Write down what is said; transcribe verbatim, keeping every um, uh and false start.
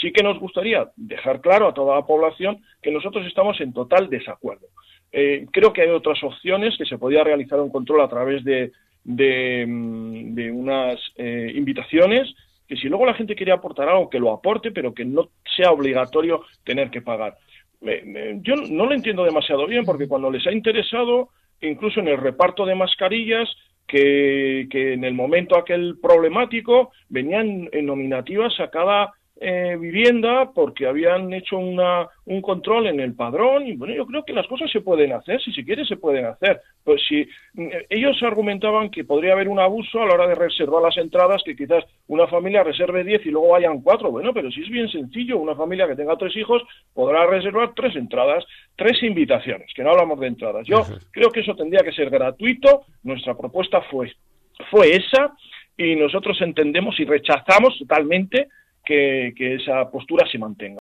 sí que nos gustaría dejar claro a toda la población que nosotros estamos en total desacuerdo. Eh, creo que hay otras opciones, que se podía realizar un control a través de, de, de unas eh, invitaciones, que si luego la gente quiere aportar algo, que lo aporte, pero que no sea obligatorio tener que pagar. Eh, yo no lo entiendo demasiado bien, porque cuando les ha interesado, incluso en el reparto de mascarillas, que, que en el momento aquel problemático venían en nominativas a cada eh, vivienda porque habían hecho una, un control en el padrón, y bueno, yo creo que las cosas se pueden hacer, si se quiere se pueden hacer. Pues si eh, ellos argumentaban que podría haber un abuso a la hora de reservar las entradas, que quizás una familia reserve diez y luego vayan cuatro, bueno, pero si es bien sencillo, una familia que tenga tres hijos podrá reservar tres entradas, tres invitaciones, que no hablamos de entradas. Yo uh-huh. creo que eso tendría que ser gratuito. Nuestra propuesta fue, fue esa, y nosotros entendemos y rechazamos totalmente que, que esa postura se mantenga.